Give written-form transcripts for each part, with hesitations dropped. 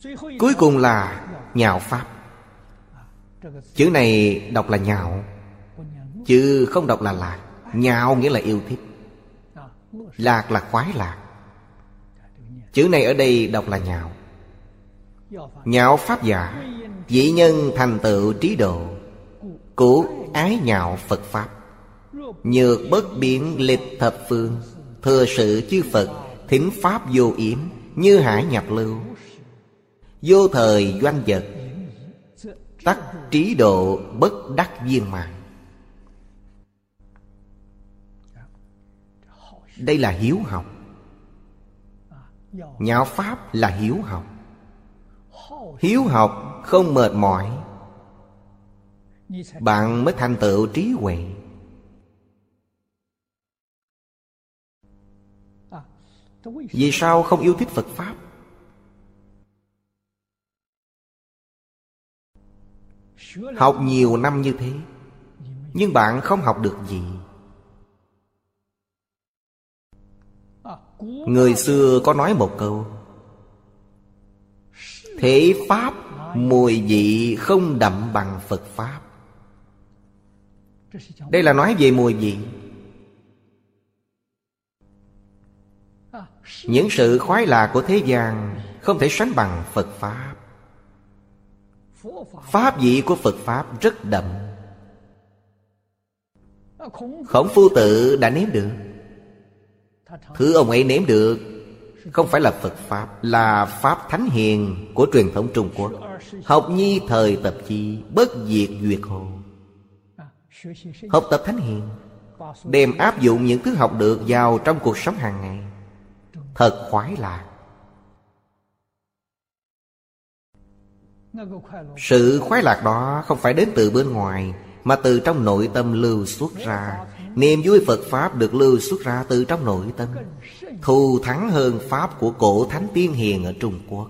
Cuối cùng là nhạo pháp. Chữ này đọc là nhạo, chứ không đọc là lạc. Nhạo nghĩa là yêu thích, lạc là khoái lạc. Chữ này ở đây đọc là nhạo. Nhạo pháp giả, vị nhân thành tựu trí độ, cố ái nhạo Phật Pháp. Nhược bất biến lịch thập phương, thừa sự chư Phật, thính Pháp vô yếm, như hải nhập lưu. Vô thời doanh vật, tắc trí độ bất đắc viên mãn. Đây là hiếu học. Nhạo pháp là hiếu học. Hiếu học không mệt mỏi, bạn mới thành tựu trí huệ. Vì sao không yêu thích Phật Pháp? Học nhiều năm như thế, nhưng bạn không học được gì. Người xưa có nói một câu: thế Pháp mùi vị không đậm bằng Phật Pháp. Đây là nói về mùi vị. Những sự khoái lạc của thế gian không thể sánh bằng Phật Pháp. Pháp vị của Phật Pháp rất đậm. Khổng Phu Tử đã nếm được. Thứ ông ấy nếm được không phải là Phật Pháp, là Pháp Thánh Hiền của truyền thống Trung Quốc. Học nhi thời tập chi, bất diệt duyệt hồ. Học tập Thánh Hiền, đem áp dụng những thứ học được vào trong cuộc sống hàng ngày, thật khoái lạc. Sự khoái lạc đó không phải đến từ bên ngoài, mà từ trong nội tâm lưu xuất ra. Niềm vui Phật Pháp được lưu xuất ra từ trong nội tâm, thù thắng hơn Pháp của cổ thánh tiên hiền ở Trung Quốc.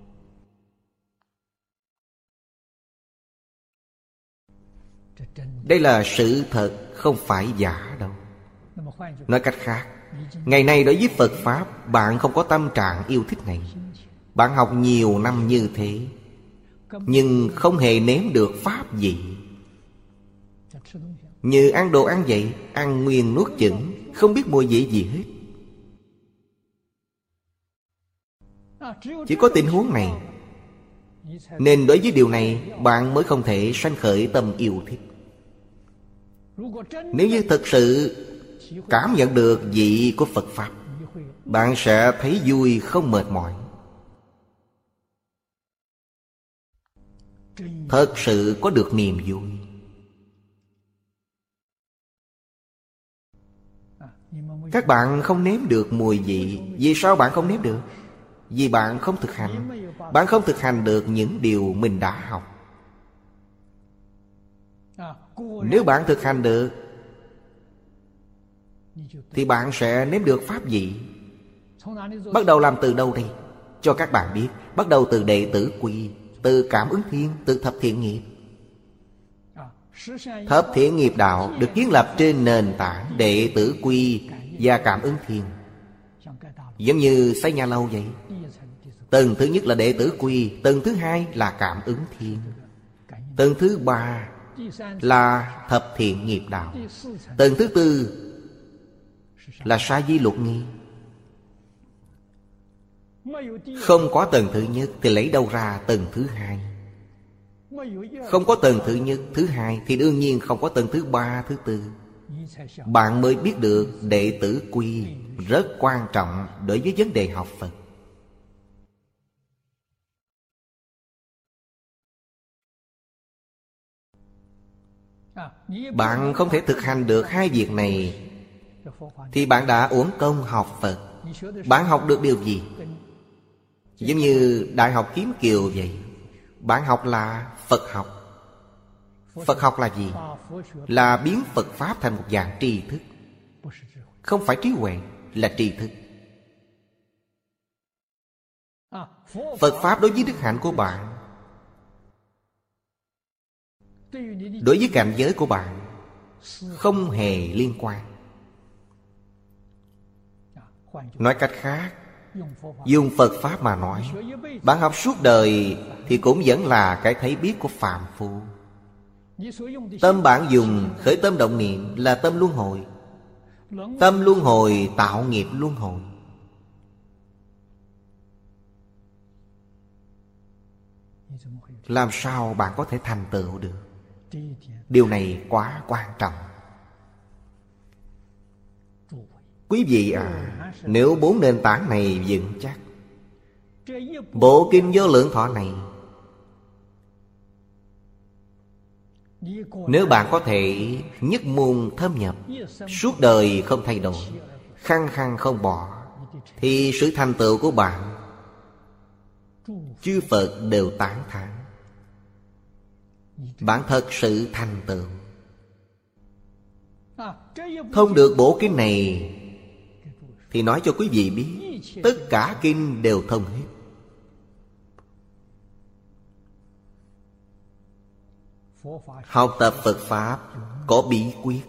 Đây là sự thật, không phải giả đâu. Nói cách khác, ngày nay đối với Phật Pháp, bạn không có tâm trạng yêu thích này. Bạn học nhiều năm như thế, nhưng không hề nếm được Pháp gì. Như ăn đồ ăn vậy, ăn nguyên nuốt chửng, không biết mùi vị gì hết. Chỉ có tình huống này, nên đối với điều này bạn mới không thể sanh khởi tâm yêu thích. Nếu như thực sự cảm nhận được vị của Phật Pháp, bạn sẽ thấy vui không mệt mỏi. Thật sự có được niềm vui. Các bạn không nếm được mùi vị. Vì sao bạn không nếm được? Vì bạn không thực hành. Bạn không thực hành được những điều mình đã học. Nếu bạn thực hành được, thì bạn sẽ nếm được Pháp vị. Bắt đầu làm từ đâu đây? Cho các bạn biết. Bắt đầu từ đệ tử quy, từ cảm ứng thiên, từ thập thiện nghiệp. Thập thiện nghiệp đạo được kiến lập trên nền tảng đệ tử quy và cảm ứng thiên. Giống như xây nhà lâu vậy. Tầng thứ nhất là đệ tử quy, tầng thứ hai là cảm ứng thiên, tầng thứ ba là thập thiện nghiệp đạo, tầng thứ tư là sa di luật nghi. Không có tầng thứ nhất thì lấy đâu ra tầng thứ hai? Không có tầng thứ nhất, thứ hai thì đương nhiên không có tầng thứ ba, thứ tư. Bạn mới biết được đệ tử quy rất quan trọng đối với vấn đề học Phật. Bạn không thể thực hành được hai việc này thì bạn đã uổng công học Phật. Bạn học được điều gì? Giống như Đại học Kiếm Kiều vậy. Bạn học là Phật học. Phật học là gì? Là biến Phật Pháp thành một dạng tri thức. Không phải trí huệ, là tri thức. Phật Pháp đối với đức hạnh của bạn, đối với cảnh giới của bạn, không hề liên quan. Nói cách khác, Dùng Phật Pháp mà nói, bạn học suốt đời thì cũng vẫn là cái thấy biết của phàm phu. Tâm bạn dùng khởi tâm động niệm là tâm luân hồi. Tâm luân hồi tạo nghiệp luân hồi. Làm sao bạn có thể thành tựu được? Điều này quá quan trọng. Quý vị nếu 4 nền tảng này vững chắc, bộ kinh Vô Lượng Thọ này, nếu bạn có thể nhất môn thâm nhập, suốt đời không thay đổi, khăng khăng không bỏ, thì sự thành tựu của bạn chư Phật đều tán thán. Bạn thật sự thành tựu. Thông được bộ kinh này thì nói cho quý vị biết, tất cả kinh đều thông hết. Học tập Phật Pháp có bí quyết.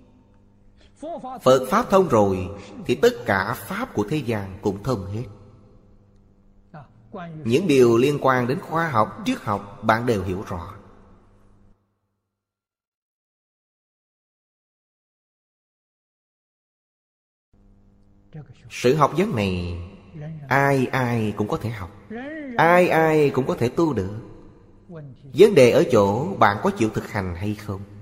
Phật Pháp thông rồi thì tất cả Pháp của thế gian cũng thông hết. Những điều liên quan đến khoa học, triết học bạn đều hiểu rõ. Sự học vấn này ai ai cũng có thể học, ai ai cũng có thể tu được. Vấn đề ở chỗ bạn có chịu thực hành hay không.